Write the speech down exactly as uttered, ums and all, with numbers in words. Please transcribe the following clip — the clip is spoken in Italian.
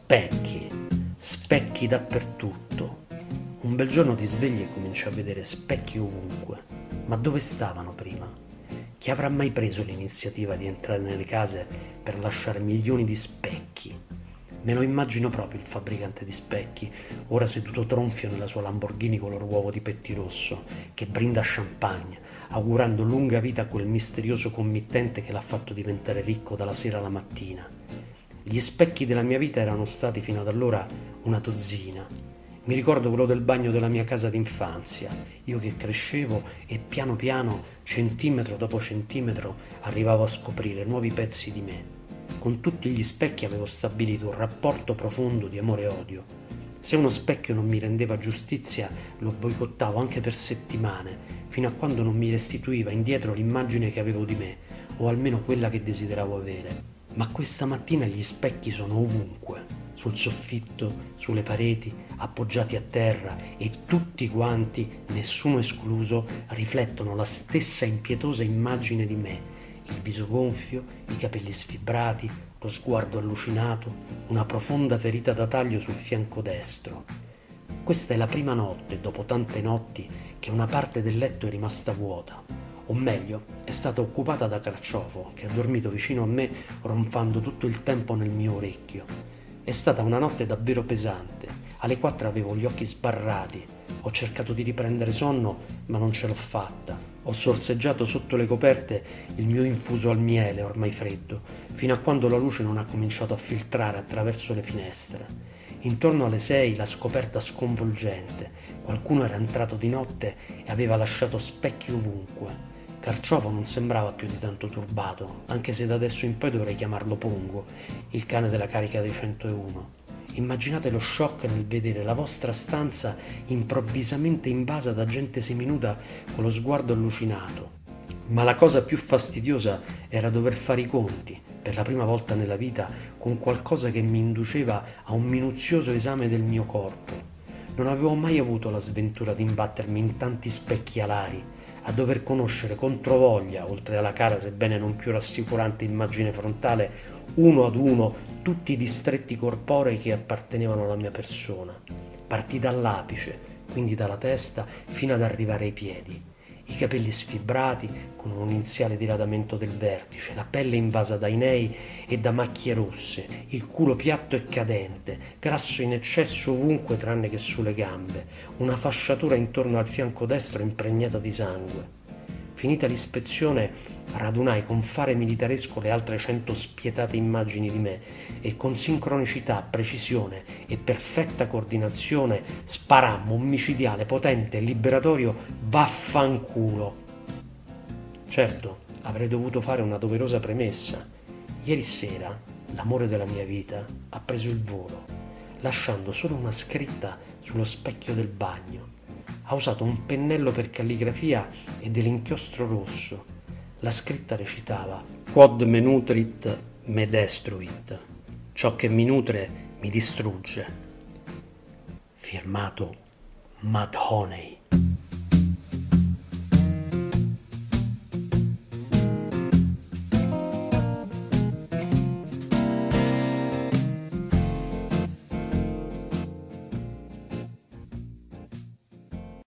Specchi, specchi dappertutto. Un bel giorno ti svegli e cominci a vedere specchi ovunque. Ma dove stavano prima? Chi avrà mai preso l'iniziativa di entrare nelle case per lasciare milioni di specchi? Me lo immagino proprio il fabbricante di specchi, ora seduto tronfio nella sua Lamborghini color uovo di pettirosso, che brinda champagne, augurando lunga vita a quel misterioso committente che l'ha fatto diventare ricco dalla sera alla mattina. Gli specchi della mia vita erano stati fino ad allora una dozzina. Mi ricordo quello del bagno della mia casa d'infanzia, io che crescevo e piano piano, centimetro dopo centimetro, arrivavo a scoprire nuovi pezzi di me. Con tutti gli specchi avevo stabilito un rapporto profondo di amore e odio. Se uno specchio non mi rendeva giustizia, lo boicottavo anche per settimane, fino a quando non mi restituiva indietro l'immagine che avevo di me, o almeno quella che desideravo avere. Ma questa mattina gli specchi sono ovunque, sul soffitto, sulle pareti, appoggiati a terra, e tutti quanti, nessuno escluso, riflettono la stessa impietosa immagine di me: il viso gonfio, i capelli sfibrati, lo sguardo allucinato, una profonda ferita da taglio sul fianco destro. Questa è la prima notte, dopo tante notti, che una parte del letto è rimasta vuota. O meglio, è stata occupata da Carciofo, che ha dormito vicino a me ronfando tutto il tempo nel mio orecchio. È stata una notte davvero pesante. Alle quattro avevo gli occhi sbarrati. Ho cercato di riprendere sonno, ma non ce l'ho fatta. Ho sorseggiato sotto le coperte il mio infuso al miele, ormai freddo, fino a quando la luce non ha cominciato a filtrare attraverso le finestre. Intorno alle sei la scoperta sconvolgente. Qualcuno era entrato di notte e aveva lasciato specchi ovunque. Carciofo non sembrava più di tanto turbato, anche se da adesso in poi dovrei chiamarlo Pongo, il cane della carica dei centouno. Immaginate lo shock nel vedere la vostra stanza improvvisamente invasa da gente seminuda con lo sguardo allucinato. Ma la cosa più fastidiosa era dover fare i conti, per la prima volta nella vita, con qualcosa che mi induceva a un minuzioso esame del mio corpo. Non avevo mai avuto la sventura di imbattermi in tanti specchi alari, a dover conoscere controvoglia, oltre alla cara sebbene non più rassicurante immagine frontale, uno ad uno tutti i distretti corporei che appartenevano alla mia persona. Partì dall'apice, quindi dalla testa, fino ad arrivare ai piedi. I capelli sfibrati, con un iniziale diradamento del vertice, la pelle invasa da inei e da macchie rosse, il culo piatto e cadente, grasso in eccesso ovunque tranne che sulle gambe, una fasciatura intorno al fianco destro impregnata di sangue. Finita l'ispezione, radunai con fare militaresco le altre cento spietate immagini di me e con sincronicità, precisione e perfetta coordinazione sparammo un micidiale, potente e liberatorio vaffanculo. Certo, avrei dovuto fare una doverosa premessa. Ieri sera l'amore della mia vita ha preso il volo, lasciando solo una scritta sullo specchio del bagno. Ha usato un pennello per calligrafia e dell'inchiostro rosso. La scritta recitava: Quod me nutrit me destruit. Ciò che mi nutre mi distrugge. Firmato Matt Honey.